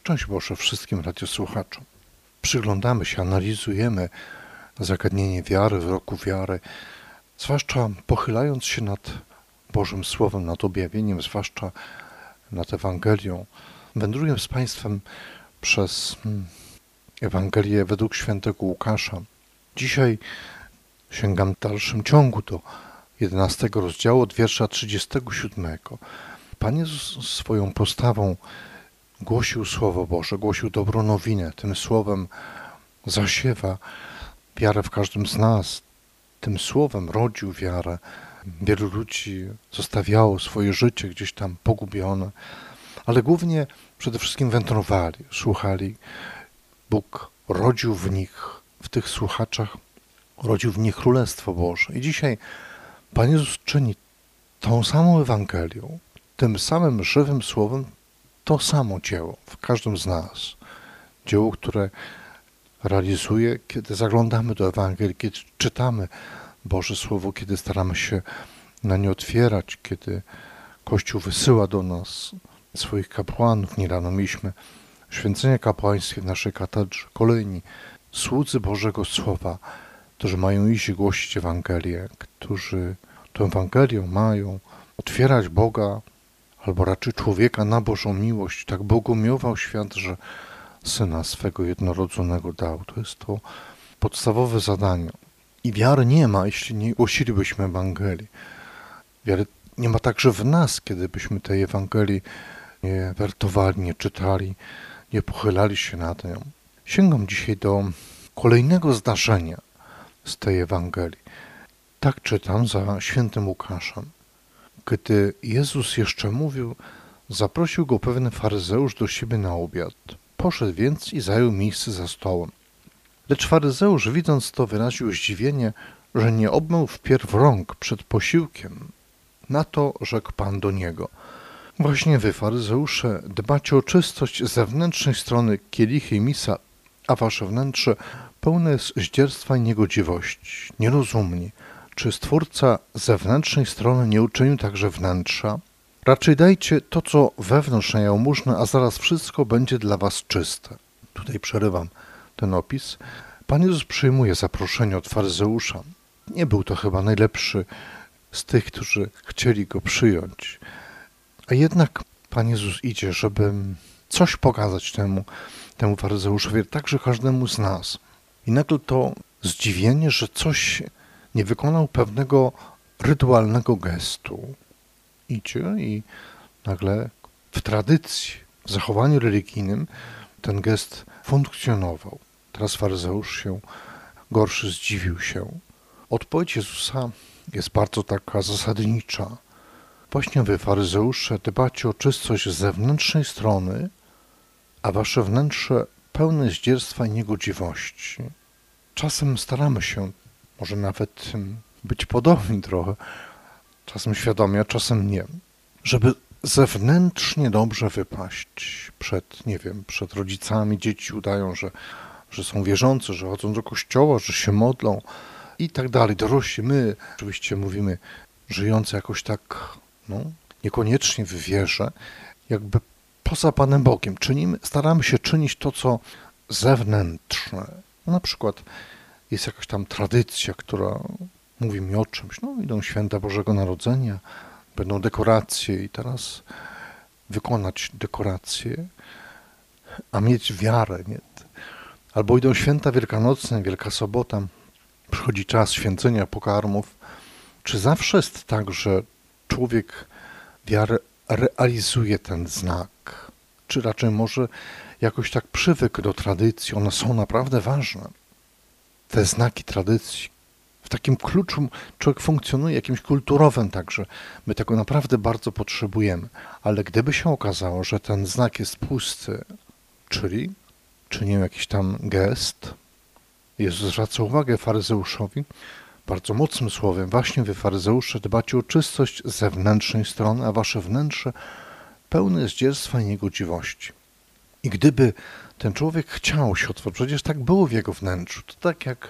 Szczęść Boże wszystkim radiosłuchaczom. Przyglądamy się, analizujemy zagadnienie wiary, w roku wiary, zwłaszcza pochylając się nad Bożym Słowem, nad objawieniem, zwłaszcza nad Ewangelią. Wędruję z Państwem przez Ewangelię według świętego Łukasza. Dzisiaj sięgam w dalszym ciągu do 11 rozdziału od wiersza 37. Pan Jezus swoją postawą głosił Słowo Boże, głosił dobrą nowinę. Tym słowem zasiewa wiarę w każdym z nas. Tym słowem rodził wiarę. Wielu ludzi zostawiało swoje życie gdzieś tam pogubione, ale głównie przede wszystkim wędrowali, słuchali. Bóg rodził w nich, w tych słuchaczach, rodził w nich Królestwo Boże. I dzisiaj Pan Jezus czyni tą samą Ewangelią, tym samym żywym słowem, to samo dzieło w każdym z nas. Dzieło, które realizuje, kiedy zaglądamy do Ewangelii, kiedy czytamy Boże Słowo, kiedy staramy się na nie otwierać, kiedy Kościół wysyła do nas swoich kapłanów. Niedawno mieliśmy święcenie kapłańskie w naszej katedrze. Kolejni słudzy Bożego Słowa, którzy mają iść i głosić Ewangelię, którzy tą Ewangelią mają otwierać Boga, albo raczej człowieka na Bożą miłość. Tak Bóg umiłował świat, że Syna swego jednorodzonego dał. To jest to podstawowe zadanie. I wiary nie ma, jeśli nie głosilibyśmy Ewangelii. Wiary nie ma także w nas, kiedy byśmy tej Ewangelii nie wertowali, nie czytali, nie pochylali się nad nią. Sięgam dzisiaj do kolejnego zdarzenia z tej Ewangelii. Tak czytam za świętym Łukaszem. Gdy Jezus jeszcze mówił, zaprosił go pewien faryzeusz do siebie na obiad. Poszedł więc i zajął miejsce za stołem. Lecz faryzeusz, widząc to, wyraził zdziwienie, że nie obmył wpierw rąk przed posiłkiem. Na to rzekł Pan do niego: właśnie wy, faryzeusze, dbacie o czystość zewnętrznej strony kielichy i misa, a wasze wnętrze pełne jest zdzierstwa i niegodziwości. Nierozumni. Czy Stwórca zewnętrznej strony nie uczynił także wnętrza? Raczej dajcie to, co wewnątrz na jałmużnę, a zaraz wszystko będzie dla was czyste. Tutaj przerywam ten opis. Pan Jezus przyjmuje zaproszenie od faryzeusza. Nie był to chyba najlepszy z tych, którzy chcieli go przyjąć. A jednak Pan Jezus idzie, żeby coś pokazać temu faryzeuszowi, także każdemu z nas. I nagle to zdziwienie, że coś nie wykonał pewnego rytualnego gestu. Idzie i nagle w tradycji, w zachowaniu religijnym ten gest funkcjonował. Teraz faryzeusz się gorszy zdziwił się. Odpowiedź Jezusa jest bardzo taka zasadnicza. Właśnie wy, faryzeusze, dbacie o czystość zewnętrznej strony, a wasze wnętrze pełne zdzierstwa i niegodziwości. Czasem staramy się, może nawet być podobni trochę, czasem świadomie, a czasem nie, żeby zewnętrznie dobrze wypaść przed rodzicami. Dzieci udają, że są wierzące, że chodzą do kościoła, że się modlą i tak dalej. Dorośli, my oczywiście mówimy, żyjący jakoś tak, niekoniecznie w wierze, jakby poza Panem Bogiem. Staramy się czynić to, co zewnętrzne. Na przykład jest jakaś tam tradycja, która mówi mi o czymś. Idą święta Bożego Narodzenia, będą dekoracje i teraz wykonać dekoracje, a mieć wiarę. Nie? Albo idą święta wielkanocne, Wielka Sobota, przychodzi czas święcenia pokarmów. Czy zawsze jest tak, że człowiek wiarę realizuje ten znak? Czy raczej może jakoś tak przywykł do tradycji? One są naprawdę ważne. Te znaki tradycji. W takim kluczu człowiek funkcjonuje, jakimś kulturowym także. My tego naprawdę bardzo potrzebujemy. Ale gdyby się okazało, że ten znak jest pusty, czyli czynię jakiś tam gest, Jezus zwraca uwagę faryzeuszowi bardzo mocnym słowem: właśnie wy, faryzeusze, dbacie o czystość zewnętrznej strony, a wasze wnętrze pełne jest zdzierstwa i niegodziwości. I gdyby ten człowiek chciał się otworzyć, przecież tak było w jego wnętrzu, to tak jak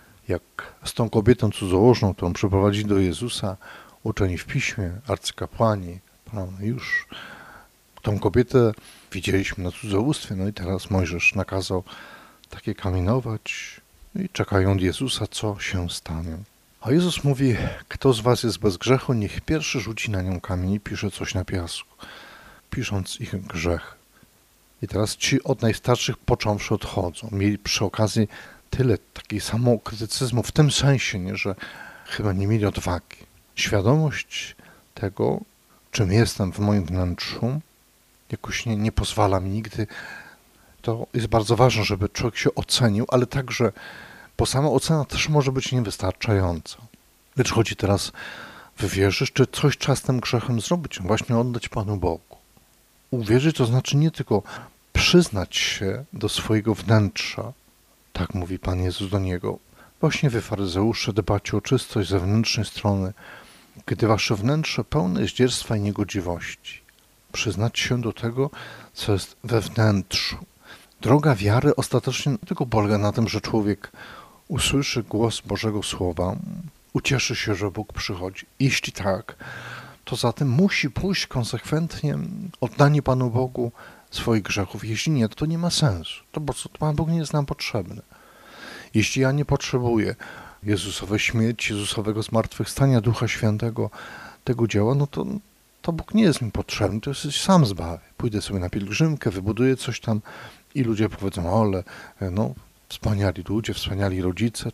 z tą kobietą cudzołożną, którą przyprowadzili do Jezusa uczeni w piśmie, arcykapłani, już Tą kobietę widzieliśmy na cudzołóstwie, no i teraz Mojżesz nakazał takie kamienować i czekają od Jezusa, co się stanie. A Jezus mówi, kto z was jest bez grzechu, niech pierwszy rzuci na nią kamień i pisze coś na piasku, pisząc ich grzech. I teraz ci od najstarszych począwszy odchodzą. Mieli przy okazji tyle takiej samokrytycyzmu, w tym sensie, nie, że chyba nie mieli odwagi. Świadomość tego, czym jestem w moim wnętrzu, jakoś nie pozwala mi nigdy. To jest bardzo ważne, żeby człowiek się ocenił, ale także, bo sama ocena też może być niewystarczająca. Lecz chodzi teraz, wywierzysz, czy coś trzeba z tym grzechem zrobić, właśnie oddać Panu Bogu. Uwierzyć to znaczy nie tylko przyznać się do swojego wnętrza, tak mówi Pan Jezus do niego. Właśnie wy, faryzeusze, dbacie o czystość zewnętrznej strony, gdy wasze wnętrze pełne jest dzierstwa i niegodziwości. Przyznać się do tego, co jest we wnętrzu. Droga wiary ostatecznie nie tylko polega na tym, że człowiek usłyszy głos Bożego Słowa, ucieszy się, że Bóg przychodzi. Jeśli tak, to zatem musi pójść konsekwentnie oddanie Panu Bogu swoich grzechów. Jeśli nie, to nie ma sensu. To po co? Pan Bóg nie jest nam potrzebny. Jeśli ja nie potrzebuję Jezusowej śmierci, Jezusowego zmartwychwstania, Ducha Świętego, tego dzieła, no to Bóg nie jest mi potrzebny, to jest sam zbawię. Pójdę sobie na pielgrzymkę, wybuduję coś tam i ludzie powiedzą, ale no, wspaniali ludzie, wspaniali rodzice,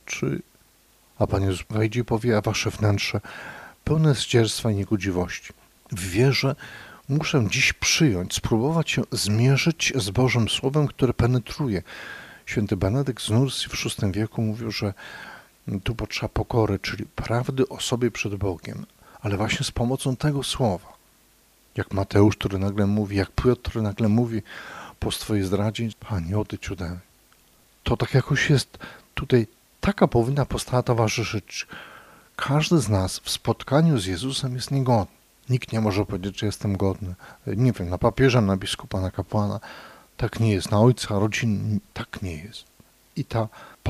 a Pan Jezus wejdzie i powie, a wasze wnętrze pełne zdzierstwa i niegodziwości. W wierze muszę dziś przyjąć, spróbować się zmierzyć z Bożym Słowem, które penetruje. Święty Benedykt z Nursi w VI wieku mówił, że tu potrzeba pokory, czyli prawdy o sobie przed Bogiem, ale właśnie z pomocą tego słowa. Jak Mateusz, który nagle mówi, jak Piotr, który nagle mówi po swojej zdradzie, Panie, odejdź ode mnie. To tak jakoś jest tutaj, taka powinna postawa towarzyszyć. Każdy z nas w spotkaniu z Jezusem jest niegodny. Nikt nie może powiedzieć, że jestem godny. Nie wiem, na papieża, na biskupa, na kapłana. Tak nie jest. Na ojca, rodziny, tak nie jest. I ta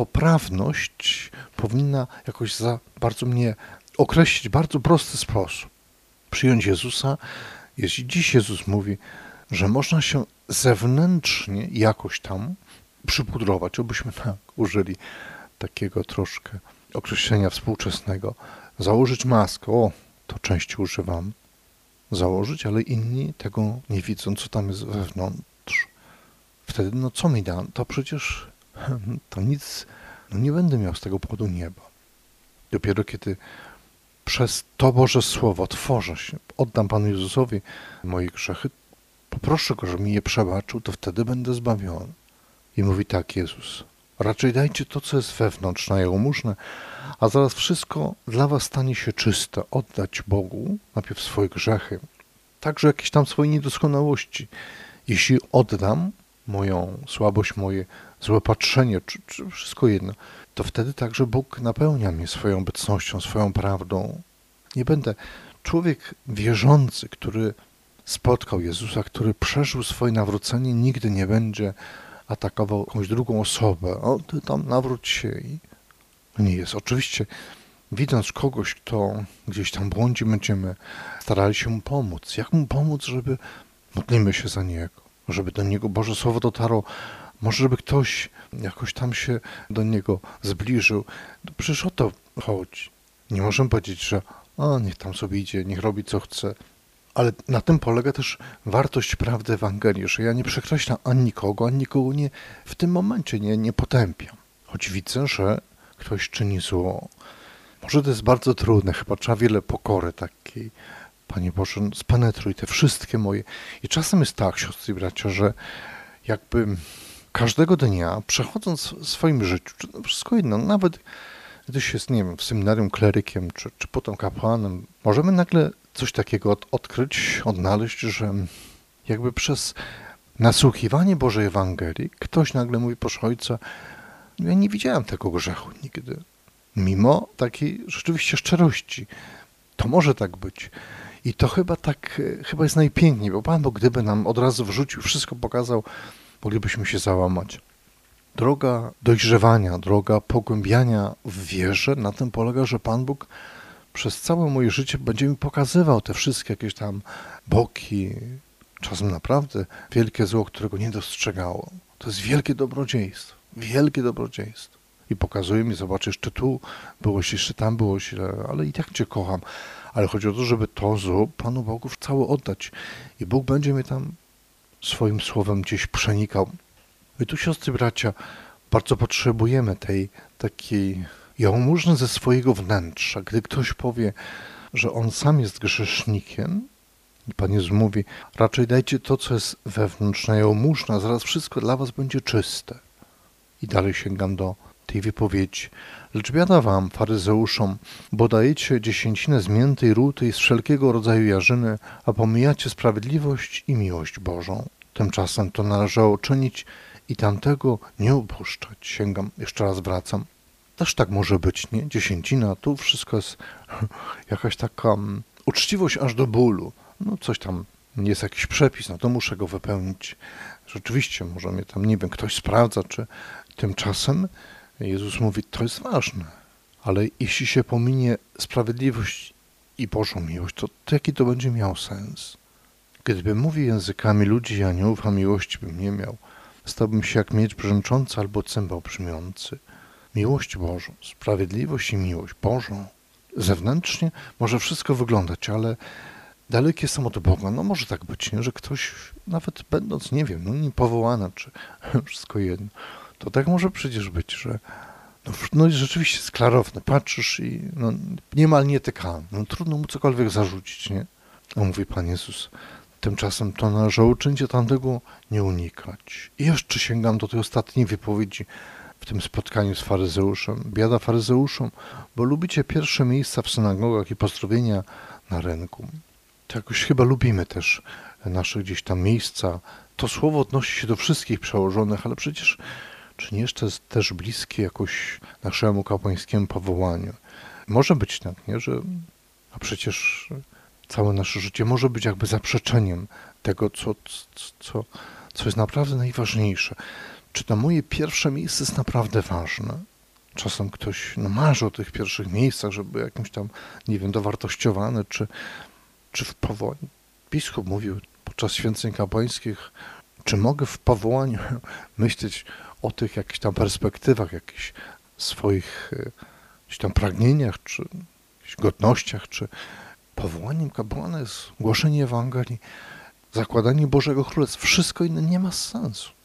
poprawność powinna jakoś bardzo mnie określić w bardzo prosty sposób. Przyjąć Jezusa, jeśli dziś Jezus mówi, że można się zewnętrznie jakoś tam przypudrować, obyśmy tak użyli takiego troszkę określenia współczesnego, założyć maskę, to częściej używam, założyć, ale inni tego nie widzą, co tam jest wewnątrz. Wtedy, no co mi da? To przecież to nic, no nie będę miał z tego powodu nieba. Dopiero kiedy przez to Boże Słowo otworzę się, oddam Panu Jezusowi moje grzechy, poproszę Go, żeby mi je przebaczył, to wtedy będę zbawiony. I mówi tak Jezus, raczej dajcie to, co jest wewnątrz na jałmużnę, a zaraz wszystko dla was stanie się czyste. Oddać Bogu najpierw swoje grzechy, także jakieś tam swoje niedoskonałości. Jeśli oddam moją słabość, moje złe patrzenie, czy wszystko jedno, to wtedy także Bóg napełnia mnie swoją obecnością, swoją prawdą. Nie będę człowiek wierzący, który spotkał Jezusa, który przeżył swoje nawrócenie, nigdy nie będzie atakował jakąś drugą osobę. O, ty tam nawróć się. I nie jest. Oczywiście, widząc kogoś, kto gdzieś tam błądzi, będziemy starali się mu pomóc. Jak mu pomóc, żeby modlimy się za niego, żeby do niego Boże Słowo dotarło, może żeby ktoś jakoś tam się do niego zbliżył. Przecież o to chodzi. Nie możemy powiedzieć, że niech tam sobie idzie, niech robi co chce. Ale na tym polega też wartość prawdy Ewangelii, że ja nie przekreślam ani nikogo nie w tym momencie nie potępiam. Choć widzę, że ktoś czyni zło. Może to jest bardzo trudne, chyba trzeba wiele pokory takiej. Panie Boże, spenetruj te wszystkie moje. I czasem jest tak, siostry i bracia, że jakby każdego dnia, przechodząc w swoim życiu, czy wszystko jedno, nawet gdy się jest, nie wiem, w seminarium klerykiem, czy potem kapłanem, możemy nagle coś takiego odkryć, odnaleźć, że jakby przez nasłuchiwanie Bożej Ewangelii ktoś nagle mówi, proszę Ojca, ja nie widziałem tego grzechu nigdy. Mimo takiej rzeczywiście szczerości. To może tak być. I to chyba jest najpiękniej, bo Pan Bóg, gdyby nam od razu wrzucił, wszystko pokazał, moglibyśmy się załamać. Droga dojrzewania, droga pogłębiania w wierze na tym polega, że Pan Bóg przez całe moje życie będzie mi pokazywał te wszystkie jakieś tam boki, czasem naprawdę wielkie zło, którego nie dostrzegało. To jest wielkie dobrodziejstwo. Wielkie dobrodziejstwo. I pokazuje mi, zobaczysz, czy tu było źle, czy tam było źle, ale i tak Cię kocham. Ale chodzi o to, żeby to zło Panu Bogu całe oddać. I Bóg będzie mnie tam swoim słowem gdzieś przenikał. I tu, siostry, bracia, bardzo potrzebujemy tej takiej jałmużny ze swojego wnętrza. Gdy ktoś powie, że on sam jest grzesznikiem, i Pan Jezus mówi, raczej dajcie to, co jest wewnętrzne, jałmużna, zaraz wszystko dla was będzie czyste. I dalej sięgam do tej wypowiedzi. Lecz biada wam, faryzeuszom, bo dajecie dziesięcinę z mięty i ruty i z wszelkiego rodzaju jarzyny, a pomijacie sprawiedliwość i miłość Bożą. Tymczasem to należało czynić i tamtego nie opuszczać. Sięgam, jeszcze raz wracam. Też tak może być, nie? Dziesięcina, tu wszystko jest jakaś taka uczciwość aż do bólu. No coś tam, jest jakiś przepis, no to muszę go wypełnić. Rzeczywiście, może mnie tam, nie wiem, ktoś sprawdza, czy tymczasem Jezus mówi, to jest ważne, ale jeśli się pominie sprawiedliwość i Bożą miłość, to jaki to będzie miał sens? Gdybym mówił językami ludzi i aniołów, a miłości bym nie miał, stałbym się jak miecz brzęczący albo cymbał brzmiący. Miłość Bożą, sprawiedliwość i miłość Bożą. Zewnętrznie może wszystko wyglądać, ale dalekie są od Boga. No może tak być, nie? Że ktoś, nawet będąc, nie wiem, no niepowołana, czy wszystko jedno, to tak może przecież być, że no i rzeczywiście jest klarowne. Patrzysz i no, niemal nietykalny. No trudno mu cokolwiek zarzucić, nie? A mówi Pan Jezus, tymczasem to należy uczynić, a tamtego nie unikać. I jeszcze sięgam do tej ostatniej wypowiedzi w tym spotkaniu z faryzeuszem. Biada faryzeuszom, bo lubicie pierwsze miejsca w synagogach i pozdrowienia na rynku. To jakoś chyba lubimy też nasze gdzieś tam miejsca. To słowo odnosi się do wszystkich przełożonych, ale przecież czy nie jeszcze jest też bliskie jakoś naszemu kapłańskiemu powołaniu. Może być tak, nie? Że a przecież całe nasze życie może być jakby zaprzeczeniem tego, co jest naprawdę najważniejsze. Czy to moje pierwsze miejsce jest naprawdę ważne? Czasem ktoś marzy o tych pierwszych miejscach, żeby jakimś tam, nie wiem, dowartościowane, czy w powołaniu. Biskup mówił podczas święceń kapłańskich, czy mogę w powołaniu myśleć o tych jakichś tam perspektywach, jakichś swoich jakichś tam pragnieniach, czy jakichś godnościach, czy powołaniem kapłana jest głoszenie Ewangelii, zakładanie Bożego Królestwa. Wszystko inne nie ma sensu.